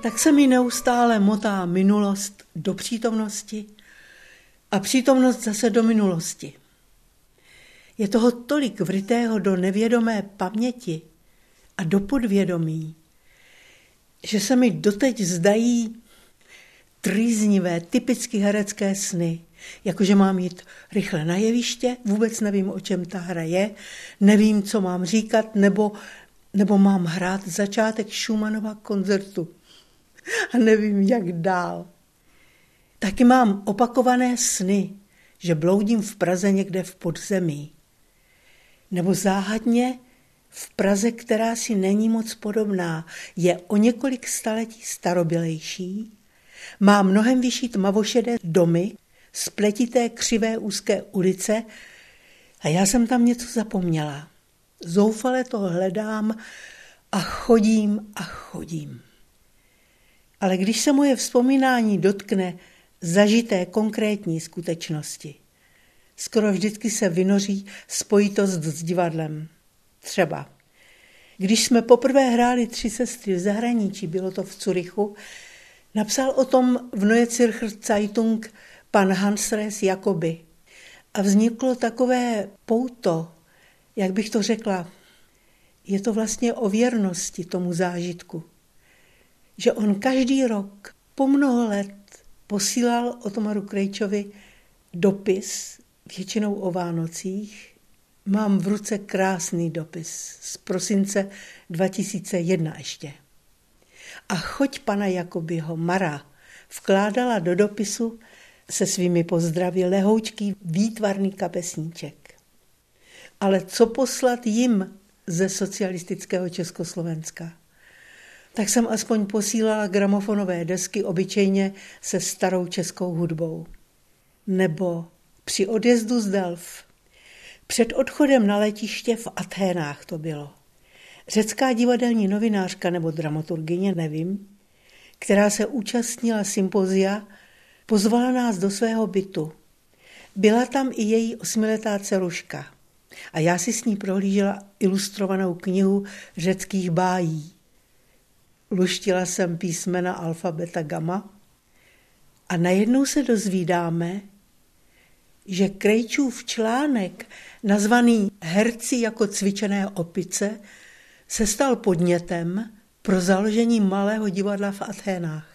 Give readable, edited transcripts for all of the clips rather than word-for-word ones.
tak se mi neustále motá minulost do přítomnosti a přítomnost zase do minulosti. Je toho tolik vrytého do nevědomé paměti a do podvědomí, že se mi doteď zdají trýznivé, typicky herecké sny, jakože mám jít rychle na jeviště, vůbec nevím, o čem ta hra je, nevím, co mám říkat, nebo mám hrát začátek Schumannova koncertu a nevím, jak dál. Taky mám opakované sny, že bloudím v Praze někde v podzemí. Nebo záhadně v Praze, která si není moc podobná, je o několik staletí starobylejší, má mnohem vyšší tmavošedé domy, spletité křivé úzké ulice a já jsem tam něco zapomněla. Zoufale to hledám a chodím. Ale když se moje vzpomínání dotkne zažité konkrétní skutečnosti, skoro vždycky se vynoří spojitost s divadlem. Třeba, když jsme poprvé hráli Tři sestry v zahraničí, bylo to v Curychu, napsal o tom v Neue Zürcher Zeitung pan Hans-Res Jacobi. A vzniklo takové pouto, jak bych to řekla, je to vlastně o věrnosti tomu zážitku. Že on každý rok po mnoho let posílal Otomaru Krejčovi dopis, většinou o Vánocích. Mám v ruce krásný dopis z prosince 2001 ještě. A choť pana Jacobiho Mara vkládala do dopisu se svými pozdravy lehoučký výtvarný kapesníček. Ale co poslat jim ze socialistického Československa? Tak jsem aspoň posílala gramofonové desky obyčejně se starou českou hudbou. Nebo při odjezdu z Delft, před odchodem na letiště v Athénách to bylo. Řecká divadelní novinářka nebo dramaturgyně, nevím, která se účastnila sympozia, pozvala nás do svého bytu. Byla tam i její 8letá dceruška a já si s ní prohlížela ilustrovanou knihu řeckých bájí. Luštila jsem písmena alfa, beta, gamma a najednou se dozvídáme, že Krejčův článek, nazvaný Herci jako cvičené opice, se stal podnětem pro založení malého divadla v Athénách.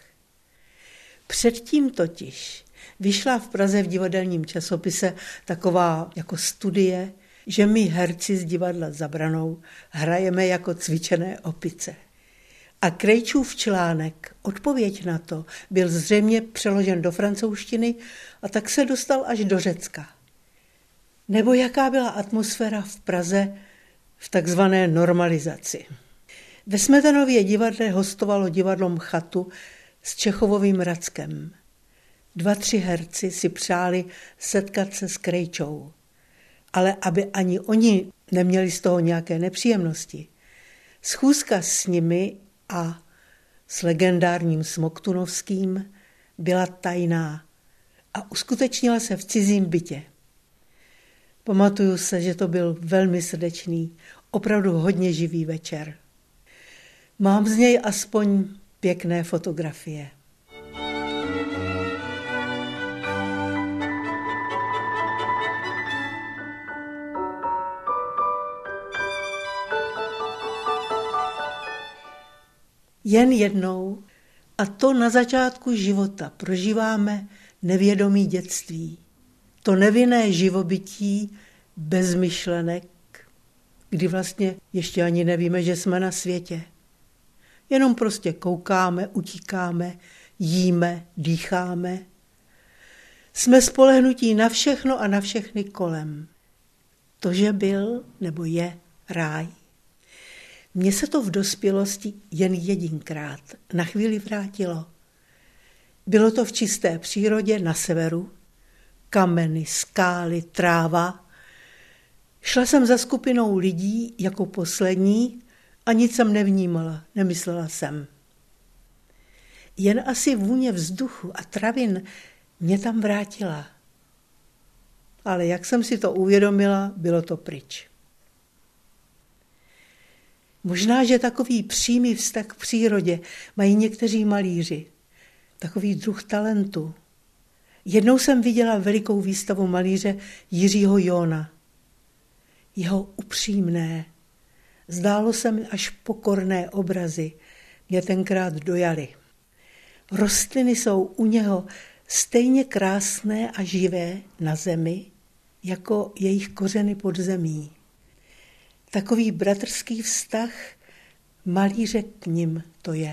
Předtím totiž vyšla v Praze v divadelním časopise taková jako studie, že my herci z divadla Za branou hrajeme jako cvičené opice. A Krejčův článek, odpověď na to, byl zřejmě přeložen do francouzštiny a tak se dostal až do Řecka. Nebo jaká byla atmosféra v Praze v takzvané normalizaci. Ve Smetanově divadle hostovalo divadlo Mchatu s Čechovovým Rackem. 2-3 herci si přáli setkat se s Krejčou, ale aby ani oni neměli z toho nějaké nepříjemnosti. Schůzka s nimi a s legendárním Smoktunovským byla tajná a uskutečnila se v cizím bytě. Pamatuju se, že to byl velmi srdečný, opravdu hodně živý večer. Mám z něj aspoň pěkné fotografie. Jen jednou, a to na začátku života, prožíváme nevědomí dětství. To nevinné živobytí bez myšlenek, kdy vlastně ještě ani nevíme, že jsme na světě. Jenom prostě koukáme, utíkáme, jíme, dýcháme. Jsme spolehnutí na všechno a na všechny kolem. To, že byl nebo je ráj. Mně se to v dospělosti jen jedinkrát na chvíli vrátilo. Bylo to v čisté přírodě na severu, kameny, skály, tráva. Šla jsem za skupinou lidí jako poslední a nic jsem nevnímala, nemyslela jsem. Jen asi vůně vzduchu a travin mě tam vrátila. Ale jak jsem si to uvědomila, bylo to pryč. Možná, že takový přímý vztah k přírodě mají někteří malíři. Takový druh talentu. Jednou jsem viděla velikou výstavu malíře Jiřího Jóna. Jeho upřímné, zdálo se mi až pokorné obrazy mě tenkrát dojaly. Rostliny jsou u něho stejně krásné a živé na zemi, jako jejich kořeny pod zemí. Takový bratrský vztah malíře k nim to je.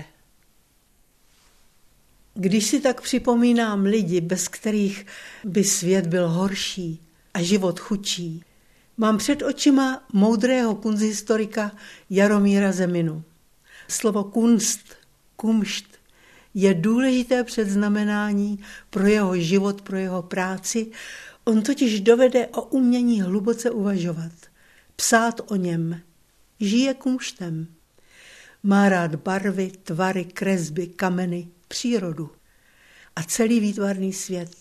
Když si tak připomínám lidi, bez kterých by svět byl horší a život chudší, mám před očima moudrého kunsthistorika Jaromíra Zeminu. Slovo kunst, kumšt, je důležité předznamenání pro jeho život, pro jeho práci. On totiž dovede o umění hluboce uvažovat, psát o něm, žije kumštem. Má rád barvy, tvary, kresby, kameny, přírodu a celý výtvarný svět.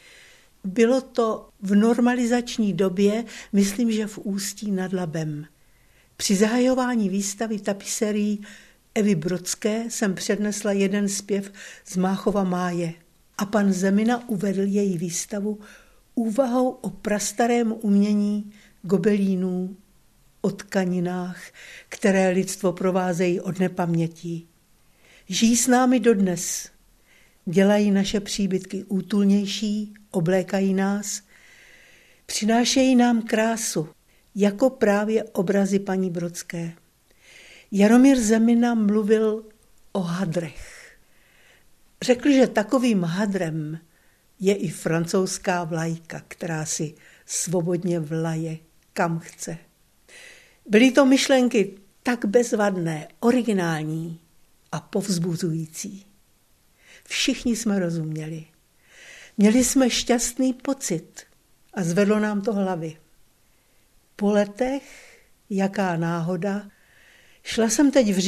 Bylo to v normalizační době, myslím, že v Ústí nad Labem. Při zahajování výstavy tapiserií Evy Brodské jsem přednesla jeden zpěv z Máchova máje a pan Zemina uvedl její výstavu úvahou o prastarém umění gobelínů, o tkaninách, které lidstvo provázejí od nepamětí. Žijí s námi dodnes, dělají naše příbytky útulnější, oblékají nás, přinášejí nám krásu, jako právě obrazy paní Brodské. Jaromír Zemina mluvil o hadrech. Řekl, že takovým hadrem je i francouzská vlajka, která si svobodně vlaje kam chce. Byly to myšlenky tak bezvadné, originální a povzbuzující. Všichni jsme rozuměli. Měli jsme šťastný pocit a zvedlo nám to hlavy. Po letech, jaká náhoda, šla jsem teď v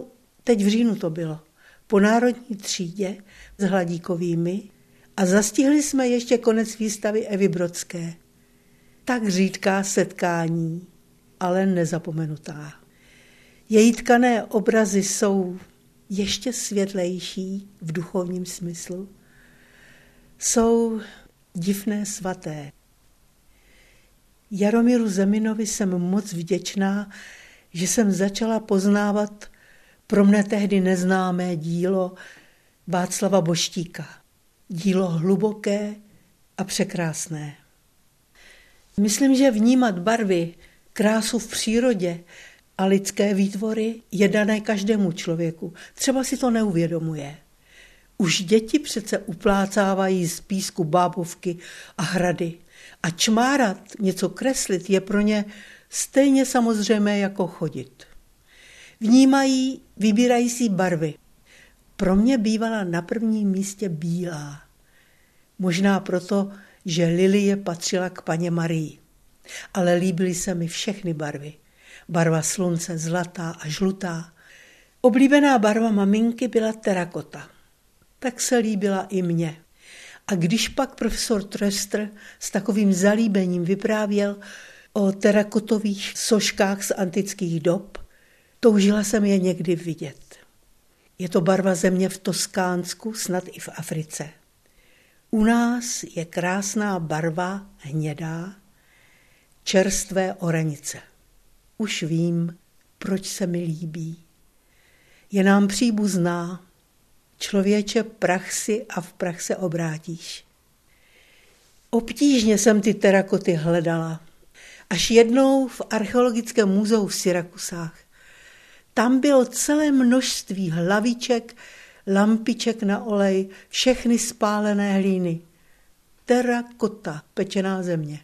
říjnu to bylo, po Národní třídě s Hladíkovými a zastihli jsme ještě konec výstavy Evy Brodské. Tak řídká setkání, ale nezapomenutá. Její tkané obrazy jsou ještě světlejší v duchovním smyslu. Jsou divné svaté. Jaromíru Zeminovi jsem moc vděčná, že jsem začala poznávat pro mne tehdy neznámé dílo Václava Boštíka. Dílo hluboké a překrásné. Myslím, že vnímat barvy, krásu v přírodě a lidské výtvory je dané každému člověku. Třeba si to neuvědomuje. Už děti přece uplácávají z písku bábovky a hrady. A čmárat, něco kreslit je pro ně stejně samozřejmé jako chodit. Vnímají, vybírají si barvy. Pro mě bývala na prvním místě bílá. Možná proto, že lilie patřila k Panně Marii. Ale líbily se mi všechny barvy. Barva slunce, zlatá a žlutá. Oblíbená barva maminky byla terakota. Tak se líbila i mně. A když pak profesor Tröster s takovým zalíbením vyprávěl o terakotových soškách z antických dob, toužila jsem je někdy vidět. Je to barva země v Toskánsku, snad i v Africe. U nás je krásná barva hnědá, čerstvé oranice. Už vím, proč se mi líbí. Je nám příbuzná. Člověče, prach si a v prach se obrátíš. Obtížně jsem ty terakoty hledala. Až jednou v archeologickém muzeu v Syrakusách. Tam bylo celé množství hlaviček, lampiček na olej, všechny spálené hlíny. Terakota, pečená země.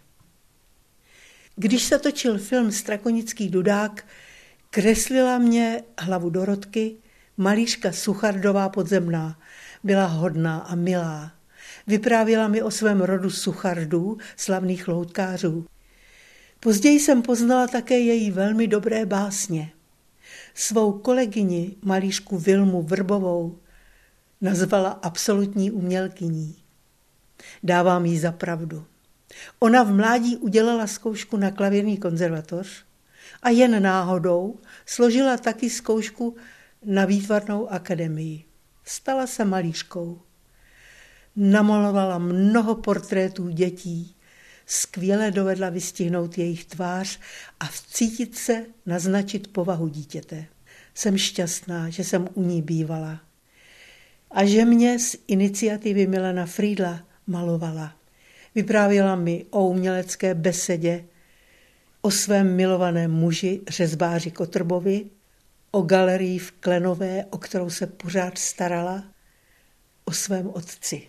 Když se točil film Strakonický dudák, kreslila mě hlavu Dorotky, malířka Suchardová Podzemná. Byla hodná a milá. Vyprávěla mi o svém rodu Suchardů, slavných loutkářů. Později jsem poznala také její velmi dobré básně. Svou kolegyni, malířku Vilmu Vrbovou, nazvala absolutní umělkyní. Dávám jí za pravdu. Ona v mládí udělala zkoušku na klavírní konzervatoř, A jen náhodou složila taky zkoušku na výtvarnou akademii. Stala se malířkou. Namalovala mnoho portrétů dětí, skvěle dovedla vystihnout jejich tvář a vcítit se, naznačit povahu dítěte. Jsem šťastná, že jsem u ní bývala. A že mě z iniciativy Milana Friedla malovala. Vyprávěla mi o umělecké besedě, o svém milovaném muži, řezbáři Kotrbovi, o galerii v Klenové, o kterou se pořád starala, o svém otci.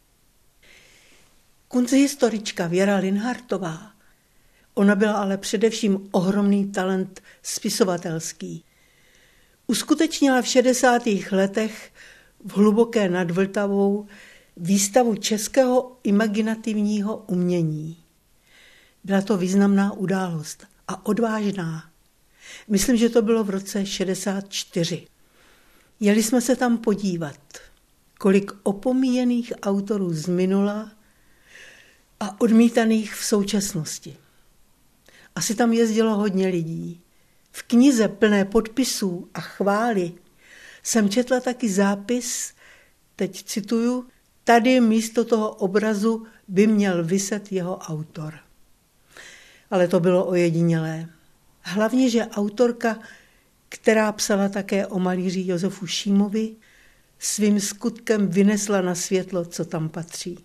Kunsthistorička Věra Linhartová, ona byla ale především ohromný talent spisovatelský. Uskutečnila v 60. letech v Hluboké nad Vltavou výstavu českého imaginativního umění. Byla to významná událost a odvážná. Myslím, že to bylo v roce 64. Jeli jsme se tam podívat, kolik opomíjených autorů z minula a odmítaných v současnosti. Asi tam jezdilo hodně lidí. V knize plné podpisů a chvály jsem četla taky zápis, teď cituju, tady místo toho obrazu by měl viset jeho autor. Ale to bylo ojedinělé. Hlavně, že autorka, která psala také o malíři Josefu Šímovi, svým skutkem vynesla na světlo, co tam patří.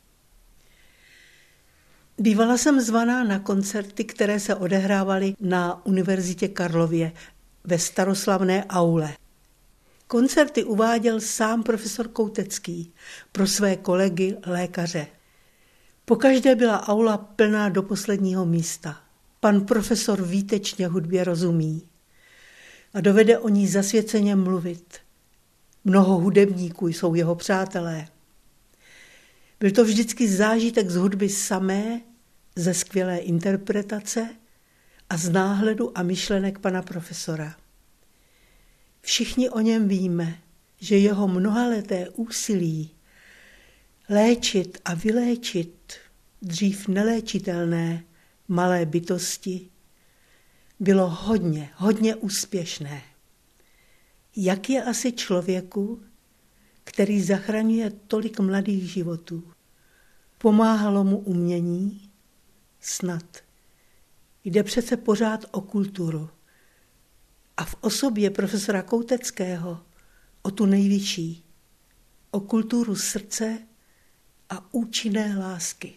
Bývala jsem zvaná na koncerty, které se odehrávaly na Univerzitě Karlově ve staroslavné aule. Koncerty uváděl sám profesor Koutecký pro své kolegy lékaře. Pokaždé byla aula plná do posledního místa. Pan profesor výtečně hudbě rozumí a dovede o ní zasvěceně mluvit. Mnoho hudebníků jsou jeho přátelé. Byl to vždycky zážitek z hudby samé, ze skvělé interpretace a z náhledu a myšlenek pana profesora. Všichni o něm víme, že jeho mnohaleté úsilí léčit a vyléčit dřív neléčitelné malé bytosti bylo hodně úspěšné. Jak je asi člověku, který zachraňuje tolik mladých životů? Pomáhalo mu umění? Snad. Jde přece pořád o kulturu. A v osobě profesora Kouteckého o tu nejvyšší, o kulturu srdce a účinné lásky.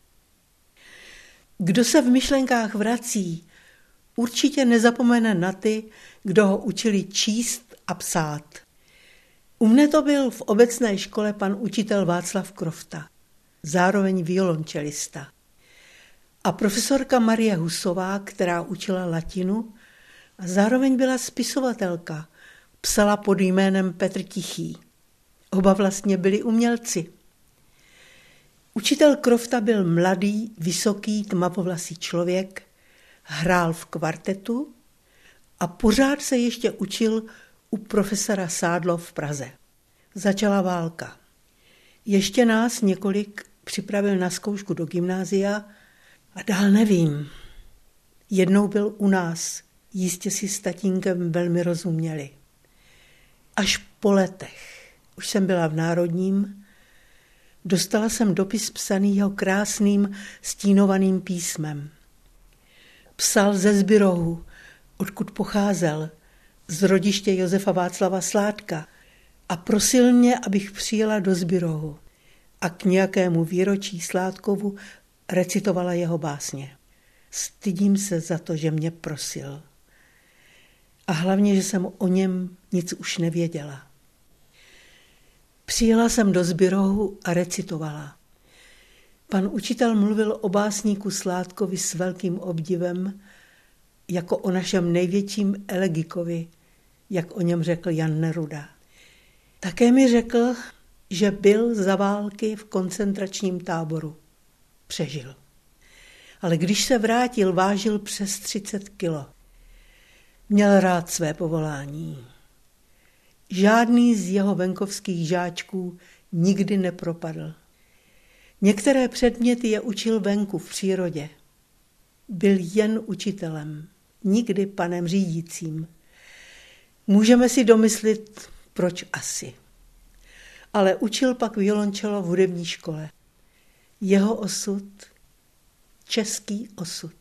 Kdo se v myšlenkách vrací, určitě nezapomene na ty, kdo ho učili číst a psát. U mne to byl v obecné škole pan učitel Václav Krofta, zároveň violončelista. A profesorka Marie Husová, která učila latinu a zároveň byla spisovatelka, psala pod jménem Petr Tichý. Oba vlastně byli umělci. Učitel Krofta byl mladý, vysoký, tmavovlasý člověk, hrál v kvartetu a pořád se ještě učil u profesora Sádlo v Praze. Začala válka. Ještě nás několik připravil na zkoušku do gymnázia a dál nevím. Jednou byl u nás, jistě si s tatínkem velmi rozuměli. Až po letech, už jsem byla v Národním, dostala jsem dopis psaný jeho krásným stínovaným písmem. Psal ze Zbirohu, odkud pocházel, z rodiště Josefa Václava Sládka a prosil mě, abych přijela do Zbirohu a k nějakému výročí Sládkovu recitovala jeho básně. Stydím se za to, že mě prosil. A hlavně, že jsem o něm nic už nevěděla. Přijela jsem do Zbirohu a recitovala. Pan učitel mluvil o básníku Sládkovi s velkým obdivem, jako o našem největším elegikovi, jak o něm řekl Jan Neruda. Také mi řekl, že byl za války v koncentračním táboru. Přežil. Ale když se vrátil, vážil přes 30 kilo. Měl rád své povolání. Žádný z jeho venkovských žáčků nikdy nepropadl. Některé předměty je učil venku v přírodě. Byl jen učitelem. nikdy panem řídícím. Můžeme si domyslit, proč asi. Ale učil pak violončelo v hudební škole. Jeho osud, český osud.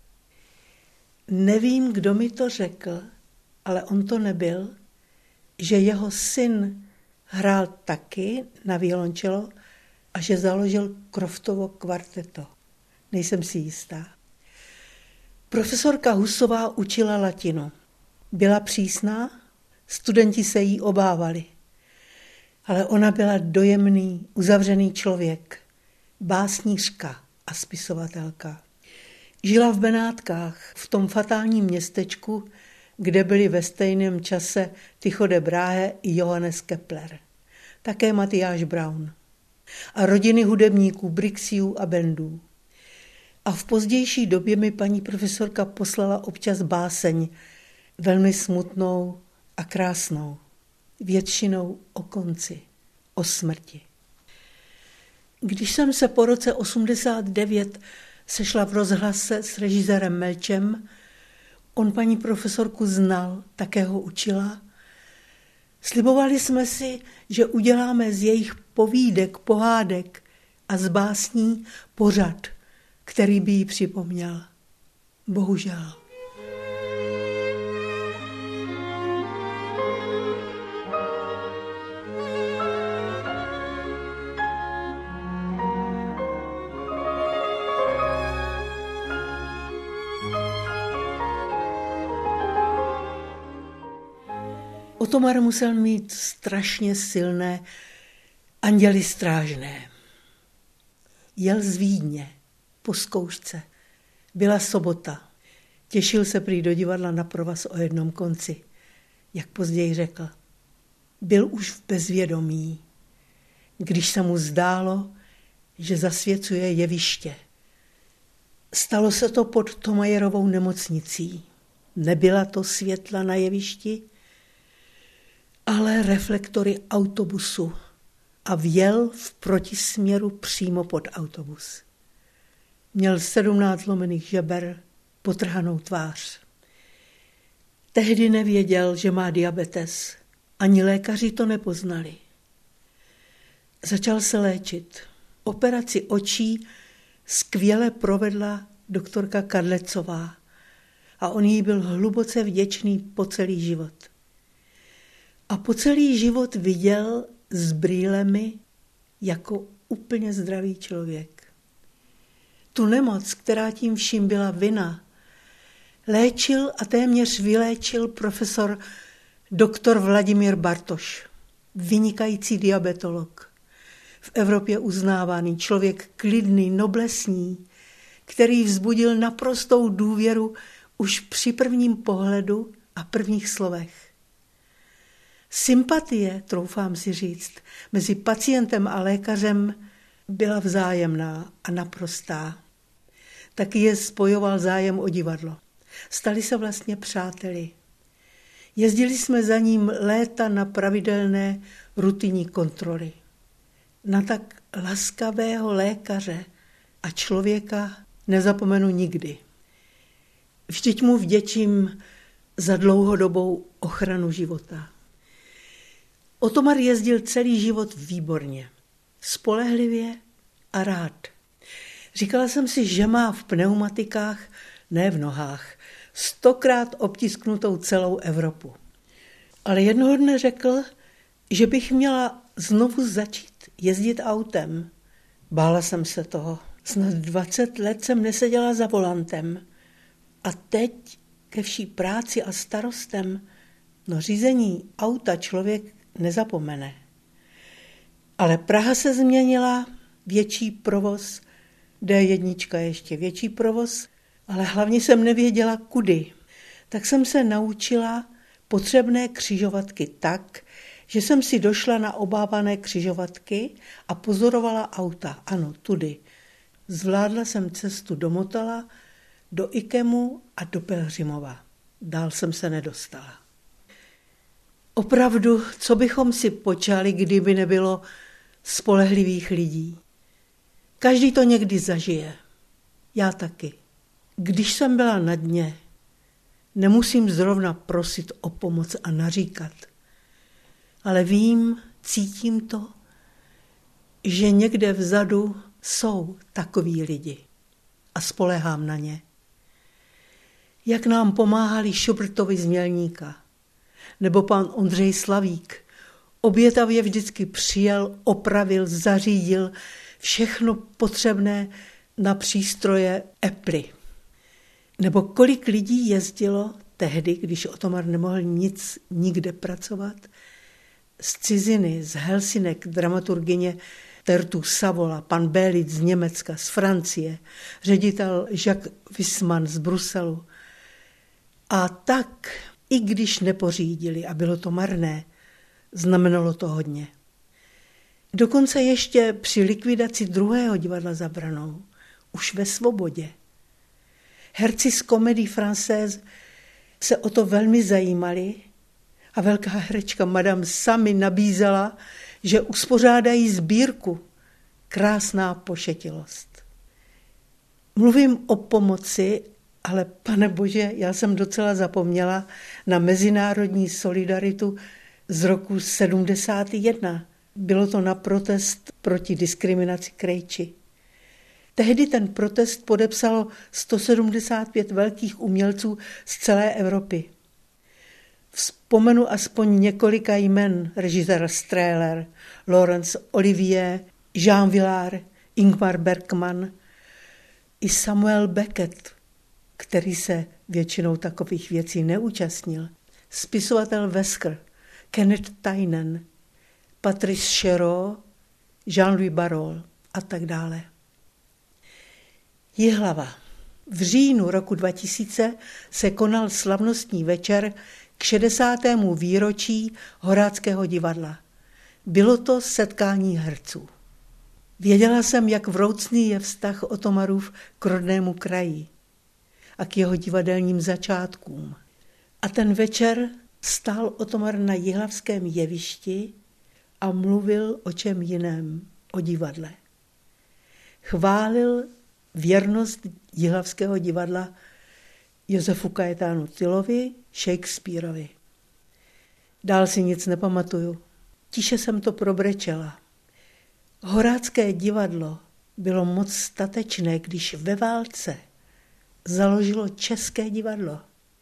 Nevím, kdo mi to řekl, ale on to nebyl, že jeho syn hrál taky na violončelo a že založil Croftovo kvarteto. Nejsem si jistá. Profesorka Husová učila latinu. Byla přísná, studenti se jí obávali. Ale ona byla dojemný, uzavřený člověk, básnířka a spisovatelka. Žila v Benátkách, v tom fatálním městečku, kde byli ve stejném čase Tycho de Brahe i Johannes Kepler. Také Matyáš Braun. A rodiny hudebníků, Brixiů a Bendů. A v pozdější době mi paní profesorka poslala občas báseň, velmi smutnou a krásnou. Většinou o konci, o smrti. Když jsem se po roce 89 sešla v rozhlase s režisérem Melčem, on paní profesorku znal, také ho učila. Slibovali jsme si, že uděláme z jejich povídek, pohádek a z básní pořad, který by jí připomněl. Bohužel. Otomar musel mít strašně silné anděly strážné. Jel z Vídně po zkoušce. Byla sobota. Těšil se prý do divadla na provaz o jednom konci. Jak později řekl, byl už v bezvědomí, když se mu zdálo, že zasvěcuje jeviště. Stalo se to pod Thomayerovou nemocnicí. Nebyla to světla na jevišti, ale reflektory autobusu a vjel v protisměru přímo pod autobus. Měl 17 lomených žeber, potrhanou tvář. Tehdy nevěděl, že má diabetes. Ani lékaři to nepoznali. Začal se léčit. Operaci očí skvěle provedla doktorka Kadlecová a on jí byl hluboce vděčný po celý život. A po celý život viděl s brýlemi jako úplně zdravý člověk. Tu nemoc, která tím vším byla vina, léčil a téměř vyléčil profesor doktor Vladimír Bartoš, vynikající diabetolog, v Evropě uznávaný, člověk klidný, noblesní, který vzbudil naprostou důvěru už při prvním pohledu a prvních slovech. Sympatie, troufám si říct, mezi pacientem a lékařem byla vzájemná a naprostá. Taky je spojoval zájem o divadlo. Stali se vlastně přáteli. Jezdili jsme za ním léta na pravidelné rutinní kontroly. Na tak laskavého lékaře a člověka nezapomenu nikdy. Vždyť mu vděčím za dlouhodobou ochranu života. Otomar jezdil celý život výborně, spolehlivě a rád. Říkala jsem si, že má v pneumatikách, ne v nohách, 100krát obtisknutou celou Evropu. Ale jednoho dne řekl, že bych měla znovu začít jezdit autem. Bála jsem se toho. Snad 20 let jsem neseděla za volantem. A teď ke vší práci a starostem, řízení auta člověk nezapomene. Ale Praha se změnila, větší provoz, D1 ještě větší provoz, ale hlavně jsem nevěděla kudy. Tak jsem se naučila potřebné křižovatky tak, že jsem si došla na obávané křižovatky a pozorovala auta. Ano, tudy. Zvládla jsem cestu do Motala, do Ikemu a do Pelhřimova. Dál jsem se nedostala. Opravdu, co bychom si počali, kdyby nebylo spolehlivých lidí. Každý to někdy zažije. Já taky. Když jsem byla na dně, Nemusím zrovna prosit o pomoc a naříkat, ale vím, cítím to, že někde vzadu jsou takoví lidi a spoléhám na ně. Jak nám pomáhali Šubrtovi z Mělníka, nebo pan Ondřej Slavík, obětavě vždycky přijel, opravil, zařídil všechno potřebné na přístroje Apple. Nebo kolik lidí jezdilo tehdy, když Otomar nemohl nic nikde pracovat, z ciziny, z Helsinek, dramaturgyně Tertu Savola, pan Bélic z Německa, z Francie, ředitel Jacques Wissmann z Bruselu. A tak, i když nepořídili a bylo to marné, znamenalo to hodně. Dokonce ještě při likvidaci druhého divadla Za branou, už ve Svobodě. Herci z Comédie Française se o to velmi zajímali a velká herečka Madame sami nabízela, že uspořádají sbírku. Krásná pošetilost. Mluvím o pomoci, ale pane bože, já jsem docela zapomněla na mezinárodní solidaritu z roku 71. Bylo to na protest proti diskriminaci Krejči. Tehdy ten protest podepsalo 175 velkých umělců z celé Evropy. Vzpomenu aspoň několika jmen: režisér Strehler, Laurence Olivier, Jean Vilar, Ingmar Bergman i Samuel Beckett, který se většinou takových věcí neúčastnil, spisovatel Wesker, Kenneth Tynan, Patrice Chéreau, Jean-Louis Barrault a tak dále. Jihlava. V říjnu roku 2000 se konal slavnostní večer k 60. výročí Horáckého divadla. Bylo to setkání herců. Věděla jsem, jak vroucný je vztah Otomarův k rodnému kraji a k jeho divadelním začátkům. A ten večer stál Otomar na jihlavském jevišti a mluvil o čem jiném, o divadle. Chválil věrnost jihlavského divadla Josefu Kajetánu Tylovi, Shakespeareovi. Dál si nic nepamatuju. Tiše jsem to probrečela. Horácké divadlo bylo moc statečné, když ve válce založilo České divadlo.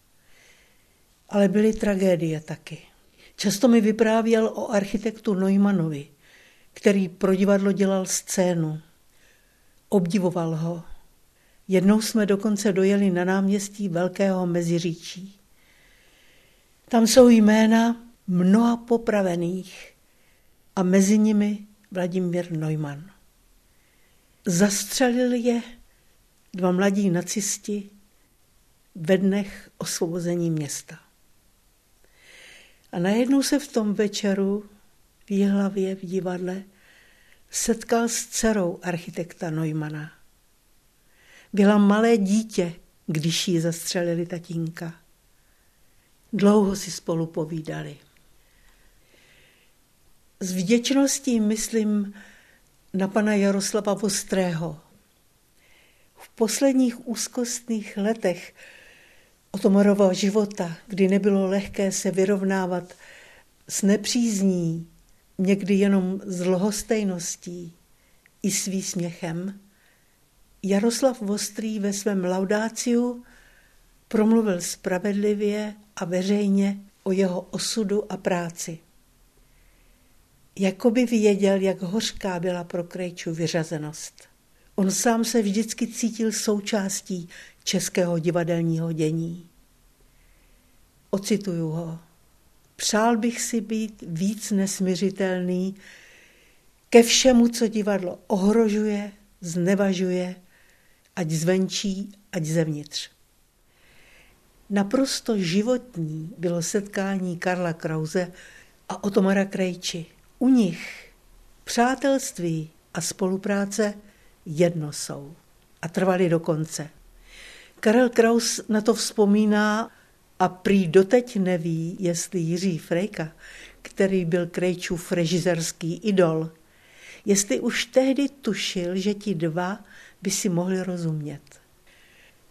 Ale byly tragédie taky. Často mi vyprávěl o architektu Neumannovi, který pro divadlo dělal scénu. Obdivoval ho. Jednou jsme dokonce dojeli na náměstí Velkého Meziříčí. Tam jsou jména mnoha popravených a mezi nimi Vladimír Neumann. Zastřelili je 2 mladí nacisti ve dnech osvobození města. A najednou se v tom večeru v Jihlavě v divadle setkal s dcerou architekta Neumanna. Byla malé dítě, když jí zastřelili tatínka. Dlouho si spolu povídali. S vděčností myslím na pana Jaroslava Vostrého. V posledních úzkostných letech Otomarova života, kdy nebylo lehké se vyrovnávat s nepřízní, někdy jenom s lhostejností i s výsměchem, Jaroslav Vostrý ve svém laudáciu promluvil spravedlivě a veřejně o jeho osudu a práci. Jakoby věděl, jak hořká byla pro Krejču vyřazenost. On sám se vždycky cítil součástí českého divadelního dění. Ocituju ho. Přál bych si být víc nesmiřitelný ke všemu, co divadlo ohrožuje, znevažuje, ať zvenčí, ať zevnitř. Naprosto životní bylo setkání Karla Krause a Otomara Krejči. U nich přátelství a spolupráce jedno jsou a trvaly do konce. Karel Kraus na to vzpomíná a prý doteď neví, jestli Jiří Frejka, který byl Krejčův režisérský idol, jestli už tehdy tušil, že ti dva by si mohli rozumět.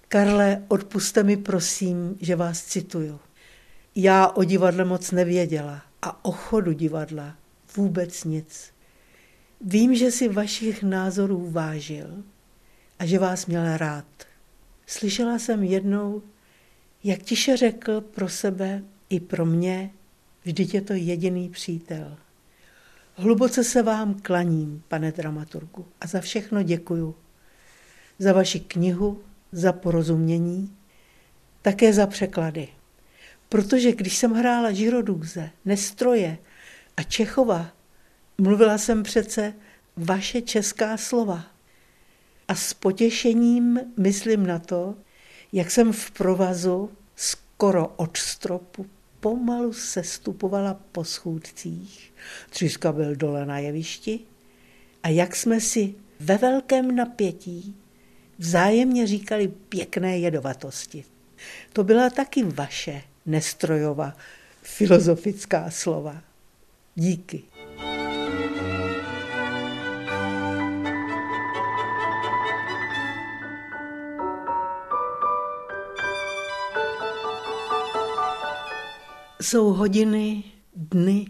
Karle, odpusťte mi prosím, že vás cituju. Já o divadle moc nevěděla a o chodu divadla vůbec nic. Vím, že si vašich názorů vážil a že vás měl rád. Slyšela jsem jednou, jak tiše řekl pro sebe i pro mě, vždyť je to jediný přítel. Hluboce se vám klaním, pane dramaturgu, a za všechno děkuju. Za vaši knihu, za porozumění, také za překlady. Protože když jsem hrála Žirodůze, Nestroje a Čechova, mluvila jsem přece vaše česká slova. A s potěšením myslím na to, jak jsem v provazu skoro od stropu pomalu sestupovala po schůdcích. Třiska byl dole na jevišti a jak jsme si ve velkém napětí vzájemně říkali pěkné jedovatosti. To byla taky vaše Nestrojova filozofická slova. Díky. Jsou hodiny, dny,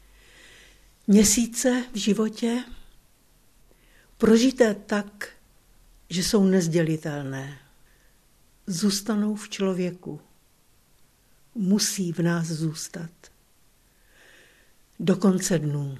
měsíce v životě prožité tak, že jsou nezdělitelné. Zůstanou v člověku. Musí v nás zůstat. Do konce dnů.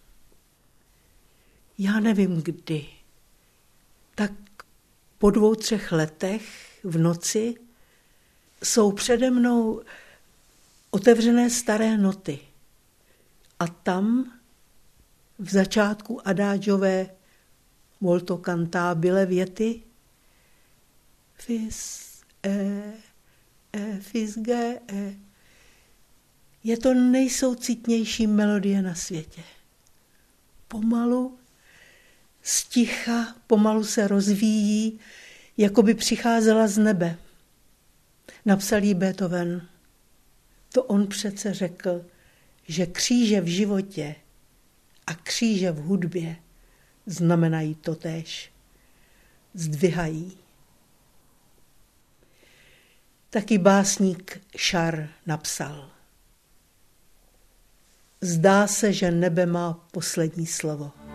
Já nevím kdy. Tak po 2-3 letech v noci jsou přede mnou otevřené staré noty. A tam v začátku adágiové molto cantabile věty fis fis ge je to nejsoucitnější melodie na světě. Pomalu, sticha, pomalu se rozvíjí, jako by přicházela z nebe. Napsal jí Beethoven. To on přece řekl, že kříže v životě a kříže v hudbě znamenají totéž. Zdvihají. Taky básník Šar napsal. Zdá se, že nebe má poslední slovo.